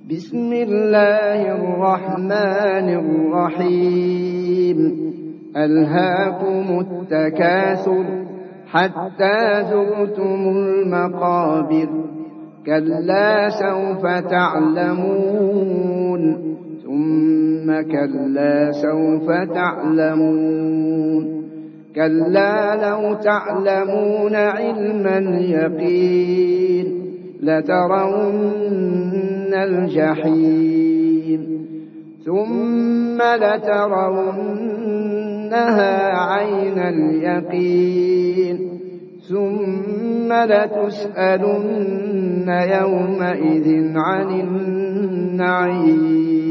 بسم الله الرحمن الرحيم ألهاكم التكاثر حتى زرتم المقابر كلا سوف تعلمون ثم كلا سوف تعلمون كلا لو تعلمون علم اليقين لترون الجحيم ثم لترونها عين اليقين ثم لتسألن يومئذ عن النعيم